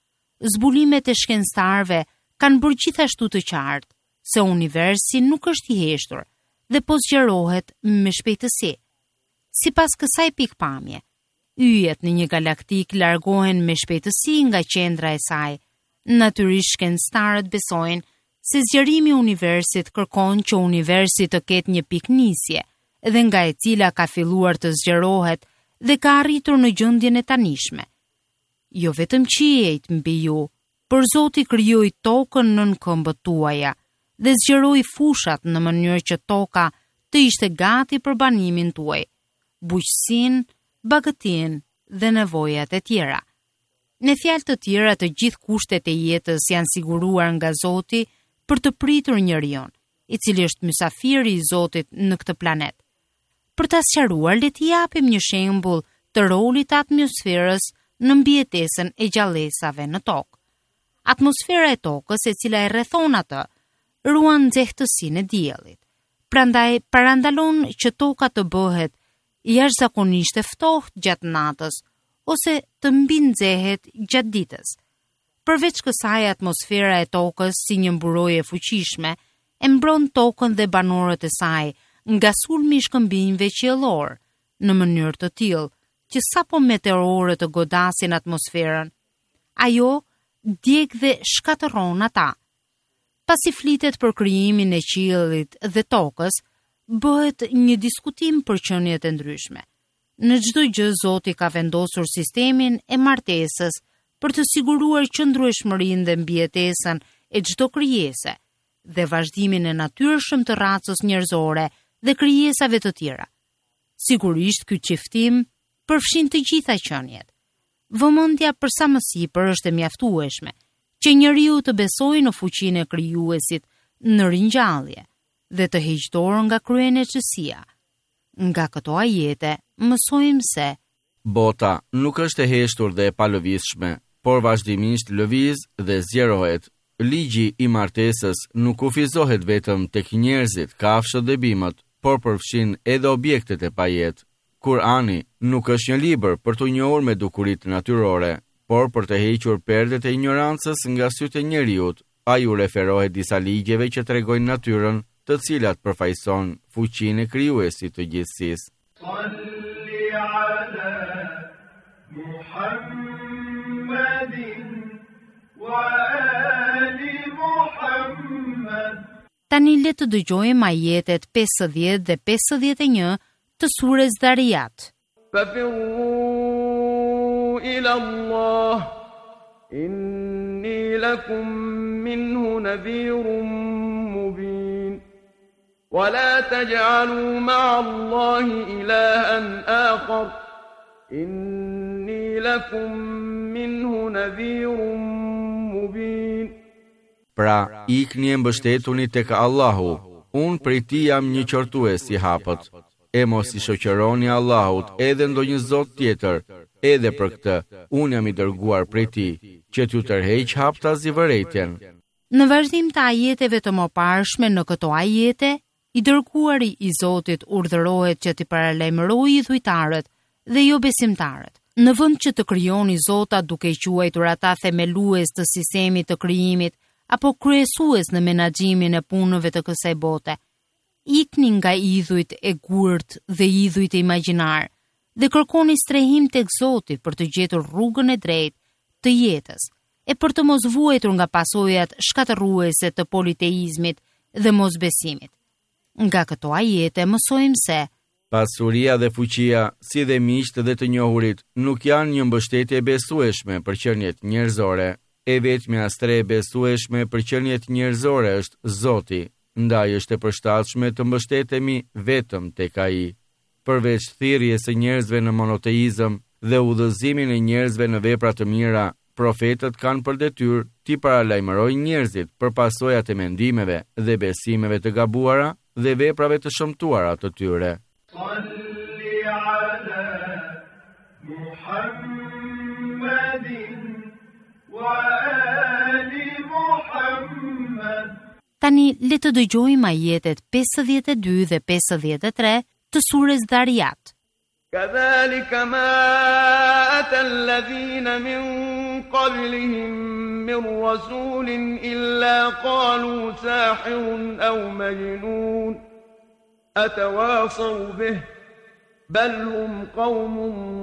Zbulimet e shkencëtarëve kanë bërë gjithashtu të qartë se universi nuk është i heshtur dhe po zgjerohet me shpejtësi. Sipas kësaj pikpamje, yjet në një galaktik largohen me shpejtësi nga qendra e saj. Natyrisht shkencëtarët besojnë se zgjerimi i universit kërkon që universi të ketë një pikë nisje, dhe nga e cila ka filluar të zgjerohet dhe ka arritur në gjendjen e tanishme. Jo vetëm qiejt mbi ju, por Zoti krijoi tokën nën këmbët tuaja dhe zgjeroi fushat në mënyrë që toka të ishte gati për banimin tuaj, bujqësinë, bagëtinë dhe nevojat e tjera. Në fjalë të tjera, të gjithë kushtet e jetës janë siguruar nga Zoti për të pritur njeriu, i cili është mysafiri i Zotit në këtë planet. Për ta sqaruar, le t'i japim një shembull të rolit të atmosferës në mbijetesën e gjallësave në tokë. Atmosfera e tokës, e cila e rrethon atë, ruan nxehtësinë e diellit. Prandaj parandalon që toka të bëhet jashtëzakonisht e ftohtë gjatë natës ose të mbi nxehet gjatë ditës. Përveç kësaj, atmosfera e tokës, si një mburojë e fuqishme, e mbron tokën dhe banorët e saj nga sulmi i shkëmbimëve qiellor, në mënyrë të tillë që sapo meteorët të godasin atmosferën, ajo djeg dhe shkatërron ata. Pasi flitet për krijimin e qiellit dhe tokës, bëhet një diskutim për qeniet e ndryshme. Në çdo gjë Zoti ka vendosur sistemin e martesës për të siguruar qëndrueshmërinë dhe mbijetesën e çdo krijese dhe vazhdimin e natyrshëm të racës njerëzore dhe krijesave të tjera. Sigurisht ky çiftim përfshin të gjitha qeniet. Vëmendja për sa më sipër është e mjaftueshme që njeriu të besojë në fuqinë e krijuesit në ringjallje dhe të heqë dorë nga kryenësia. Nga këto ajete mësojmë se bota nuk është e heshtur dhe e palëvizshme, por vazhdimisht lëviz dhe zgjerohet. Ligji i martesës nuk kufizohet vetëm tek njerëzit, kafshët dhe bimët, por përfshin edhe objektet e pajet. Kurani nuk është një libër për të njohur me dukuritë natyrore, por për të hequr perdet e ignorancës nga sytë e njeriut. Ai u referohet disa ligjeve që tregojnë natyrën, të cilat përfaqëson fuqinë e krijuesit të gjithësisë. Salli ala Muhammedin wa ali Muhammed. Tani le të dëgjojmë ajetet pesëdhjetë dhe pesëdhjetë e një të surës Dhariyat. Fafirru ila Allah, inni lakum minhu nadhirun mubin. ولا تجعلوا مع الله إلها آخر إني لكم منه نذير مبين. Pra, ikni e mbështetuni tek Allahu, unë prej ti jam një qortues i hapët, e mos i shoqëroni Allahut edhe ndonjë zot tjetër, edhe për këtë, unë jam i dërguar prej ti, që t'ju tërheq haptas i vërejtjen. Në vazhdim të ajeteve të mëparshme në këto ajete, i dërguari i Zotit urdhërohet që t'i paralajmërojë dhujtarët dhe jo besimtarët. Në vend që të krijoni Zota duke quajtur ata themelues të sistemit të krijimit apo kryesues në menaxhimin e punëve të kësaj bote, ikni nga idhujt e gurt dhe idhujt e imagjinar dhe kërkoni strehim tek Zoti për të gjetur rrugën e drejtë të jetës e për të mos vuajtur nga pasojat shkatërruese të politeizmit dhe mosbesimit. Nga këto ajete mësojmë se pasuria dhe fuqia, si dhe miqtë dhe të njohurit, nuk janë një mbështetje besueshme për qeniet njerëzore, e vetmja stre besueshme për qeniet njerëzore është Zoti. ndaj është e përshtatshme të mbështetemi vetëm tek ai. Përveç thirrjes së njerëzve në monoteizëm dhe udhëzimin e njerëzve në vepra të mira, profetët kanë për detyrë t'i paralajmërojnë njerëzit për pasojat e mendimeve dhe besimeve të gabuara dhe veprave të shëmtuara të tyre. Salli ala Muhammedin wa ali Muhammed. Tani le të dëgjojmë ajetet pesëdhjetë e dy dhe pesëdhjetë e tre të surës Dhariyat. كذلك ما أتى الذين من قبلهم من رسول إلا قالوا ساحر أو مجنون أتواصوا به بل هم قوم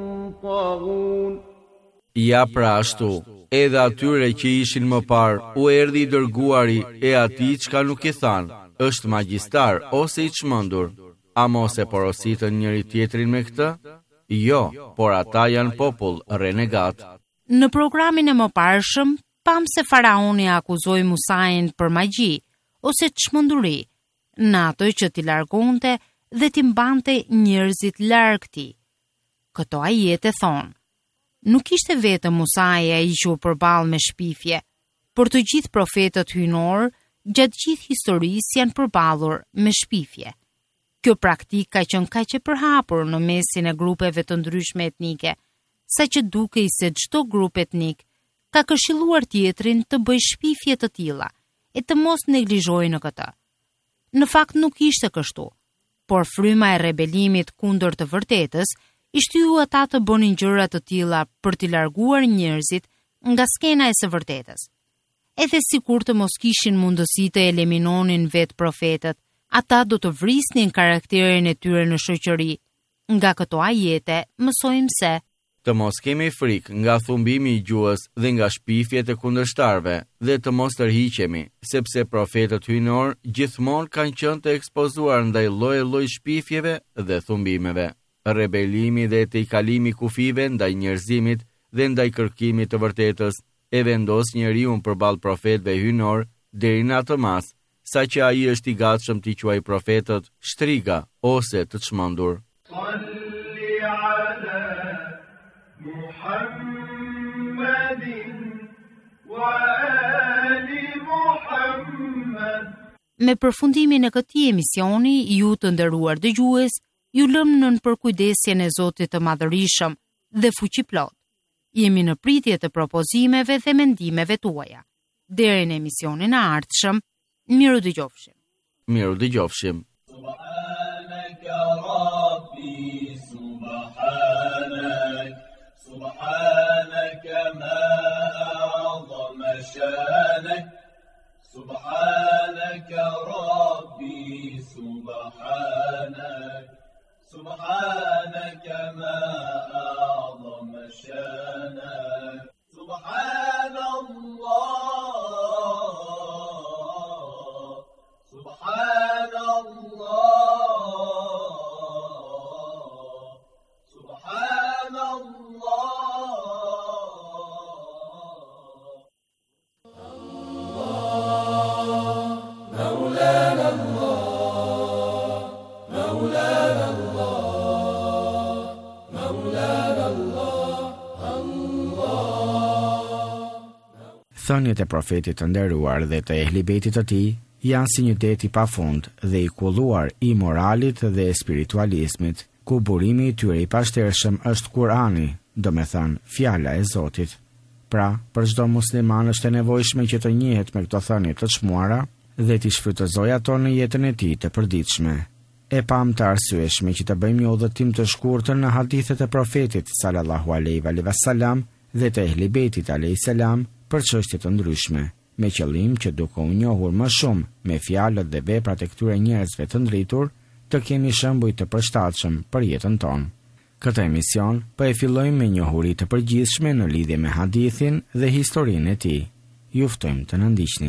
طاغون. Ja pra ashtu, edhe atyre që ishin më parë, u erdhi i dërguari e atij çka nuk i than, është magjistar ose i çmendur. A mos e porositën njëri tjetrin me këtë? Jo, por ata janë popull renegat. Në programin e mëparshëm, pam se faraoni akuzoi Musain për magji ose çmenduri, në ato që t'i largonte dhe t'i mbante njerëzit larg tij. Këto ajete thonë: nuk ishte vetëm Musai ai që u përball me shpifje, por të gjithë profetët hynor gjatë gjithë historisë janë përballur me shpifje. Kjo praktikë ka qenë kaq e përhapur në mesin e grupeve të ndryshme etnike, saqë dukej se çdo grup etnik ka këshilluar tjetrin të bëjë shpifje të tilla e të mos neglizhojë në këtë. Në fakt nuk ishte kështu, por fryma e rebelimit kundër të vërtetës i shtyu ata të bënin gjëra të tilla për t'i larguar njerëzit nga skena e së vërtetës. Edhe sikur të mos kishin mundësi të eliminonin vetë profetët, ata do të vrisnin karakterin e tyre në shoqëri. Nga këto ajete mësojmë se të mos kemi frikë nga thumbimi i gjuhës dhe nga shpifjet e kundërshtarëve dhe të mos tërhiqemi, sepse profetët hynor gjithmonë kanë qenë të ekspozuar ndaj lloj-lloj shpifjeve dhe thumbimeve. Rebelimi dhe të i kalimi kufive ndaj njerëzimit dhe ndaj kërkimit të vërtetës e vendos njeriu përballë profetëve hynor deri në atë mas, saqë ai është i gatshëm t'i quajë profetët shtriga ose të çmendur. Salli ala Muhammedin wa ali Muhammed. Me përfundimin e këtij emisioni, ju të nderuar dëgjues, ju lëm nën përkujdesjen e Zotit të Madhërisëm dhe fuqiplot. Jemi në pritje të propozimeve dhe mendimeve tuaja. Deri në emisionin e ardhshëm, miru dëgjofshim. Miru dëgjofshim. Subhanaka Rabbi, subhanak, subhanaka ma a'zama shanak, subhanaka Rabbi, subhanak. سبحانك ما أعظم شانك سبحان الله سبحان الله سبحان الله مولانا الله مولانا Thënjet e profetit të nderuar dhe të ehlibetit të tij janë si një det i pafund dhe i kulluar i moralit dhe spiritualizmit, ku burimi i tyre i pashtershëm është Kurani, do me thënë fjala e Zotit. Pra, për çdo musliman është e nevojshme që të njihet me këto thënie të çmuara dhe t'i shfrytëzojë ato në jetën e tij të përditshme. E pam të arsyeshme që të bëjmë një udhëtim të shkurtër në hadithet e profetit sallallahu alaihi wasallam dhe të ehlibetit alaihi salam për çështje të ndryshme, me qëllim që duke u njohur më shumë me fjalët dhe veprat e këtyre njerëzve të ndritur, të kemi shembuj të përshtatshëm për jetën tonë. Këtë emision po e fillojmë me njohuri të përgjithshme në lidhje me hadithin dhe historinë e tij. Ju ftojmë të na ndiqni.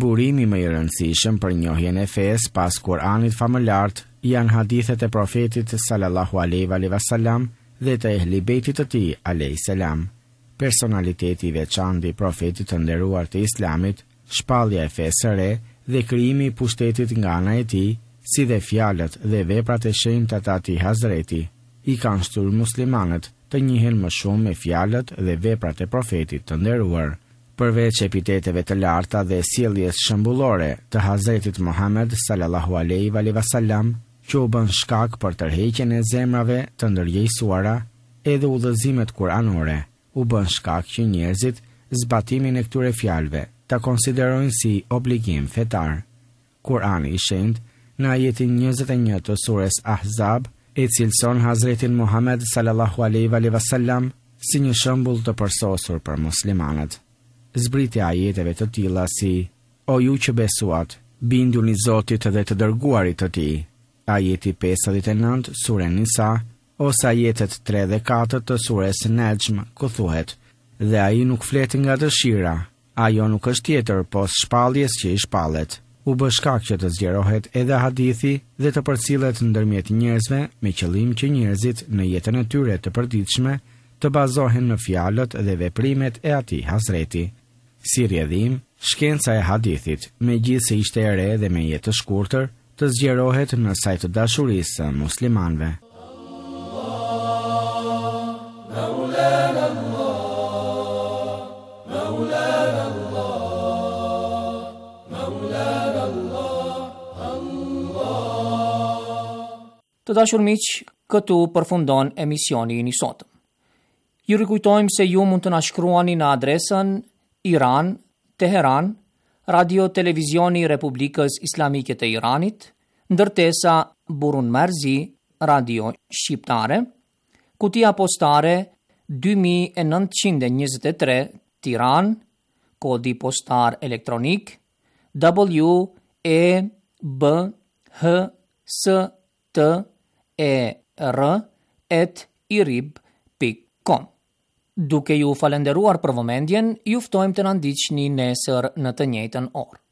Burimi më i rëndësishëm për njohjen e fesë pas Kur'anit famëlart janë hadithet e profetit sallallahu alaihi wasallam dhe të ehli bejtit të tij alayhi salam. Personaliteti i veçantë i profetit të nderuar të Islamit, shpallja e fesë së re dhe krijimi i pushtetit nga ana e tij, si dhe fjalët dhe veprat e shenjta të atij Hazreti, i kanë shtyrë muslimanët të njihen më shumë me fjalët dhe veprat e profetit të nderuar. Përveç epiteteve të larta dhe sjelljes shembullore të Hazretit Muhammed sallallahu alaihi wasallam, që u bën shkak për tërheqjen e zemrave të ndërgjegjësuara, edhe udhëzimet kuranore u bën shkak që njerëzit zbatimin e këtyre fjalëve ta konsiderojnë si obligim fetar. Kurani i shenjtë në ajetin njëzet e një të surës Ahzab e cilëson Hazretin Muhammed sallallahu alaihi wasallam si një shembull të përsosur për muslimanët. Zbritja ajeteve të tilla si: O ju që besuat, binduni Zotit dhe të dërguarit të tij. Ajeti pesëdhjetë e nëntë sure Nisa, ose ajetet tre dhe katër të surës Najm, ku thuhet: Dhe ai nuk flet nga dëshira, ajo nuk është tjetër pos shpalljes që i shpallet. U bë shkak që të zgjerohet edhe hadithi dhe të përcillet ndërmjet njerëzve me qëllim që njerëzit në jetën e tyre të përditshme të bazohen në fjalët dhe veprimet e atij Hazreti. Si rrjedhim, shkenca e hadithit, megjithse ishte e re dhe me jetë të shkurtër, të zgjerohet në sajt të dashurisë së muslimanëve. Të dashur miq, këtu përfundon emisioni i sotëm. Ju rikujtojmë se ju mund të na shkruani në adresën Iran, Teheran, Radio Televizioni Republikës Islamike të Iranit, ndërtesa Burun Marzi, Radio Shqiptare, kutia postare dy mijë e nëntëqind e njëzet e tre, Tiranë, kodi postar elektronik W E B H S T E R at irib pikë com. Duke ju falenderuar për vëmendjen, ju ftojmë të na ndiqni nesër në të njëjtën orë.